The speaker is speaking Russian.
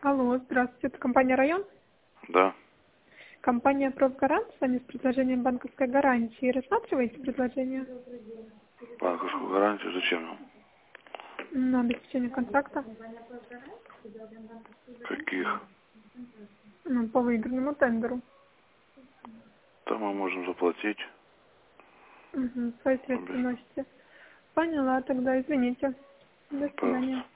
Алло, здравствуйте, это компания «Район»? Да. Компания «Профгарант» с вами с предложением банковской гарантии. Рассматриваете предложение? Банковскую гарантию зачем нам? На обеспечение контракта? Каких? Ну, по выигранному тендеру. Там мы можем заплатить. Угу, свои средства носите. Поняла, тогда извините. До Пожалуйста. свидания.